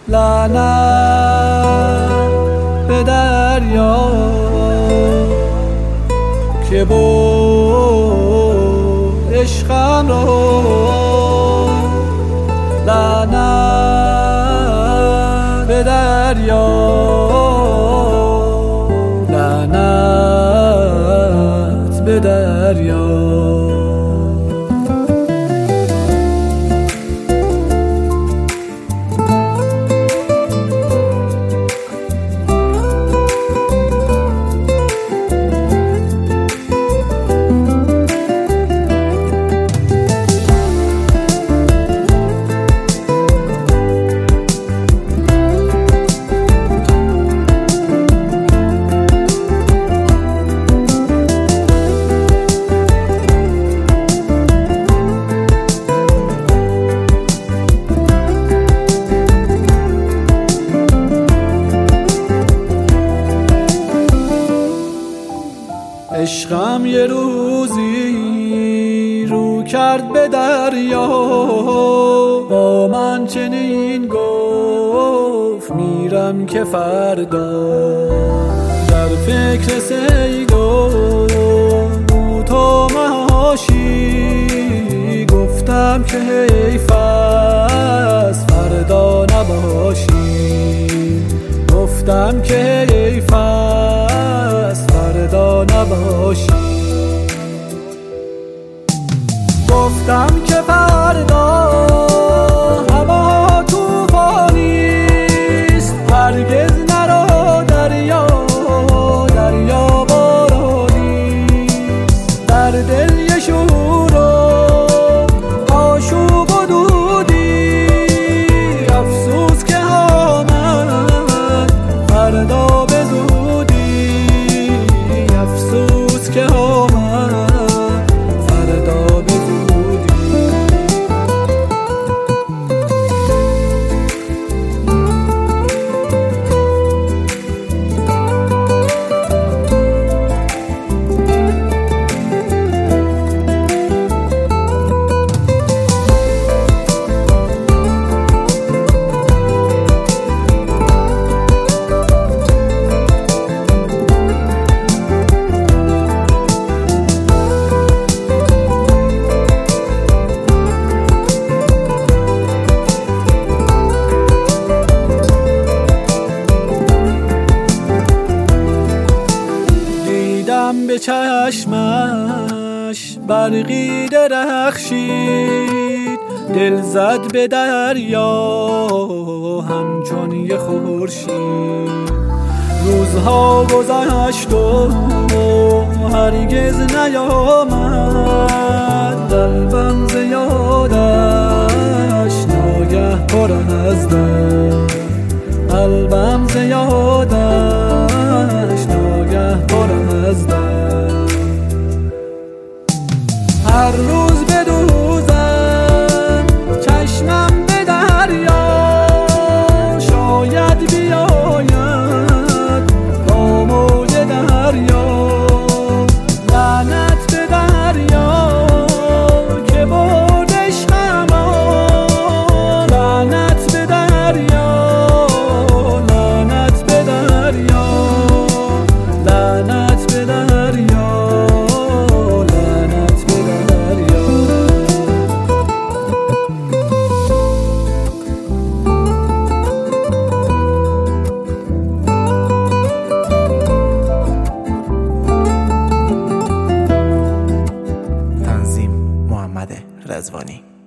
لعنت به دریا که برد عشقم رو، لعنت به دریا، لعنت به دریا. عشقم یه روزی رو کرد به دریا، با من چنین گفت میرم که فردا در فکر صید و تو محاشی. گفتم که حیف است فردا نباشی، گفتم که حیف است فردا نباشی. گفتم که فردا هوا طوفانیست، هرگز نرو دریا، دریا بارانیست. در دل یه شور و آشوب و دودی، افسوس که آمد فردا به زودی، افسوس که آمد فردا به زودی. به چشمش برقی درخشید، دل زد به دریا همچون یه خورشید. روزها گذشت و هرگز نیامد، قلبم ز یادش ناگه پر از درد، قلبم ز یادش ناگه پر از درد. هر روز بدوزم چشمم به دریا، شاید بیاید با موج دریا. لعنت به دریا که برد عشقم را، لعنت به دریا، لعنت به دریا، لعنت به دریا. رضوانی.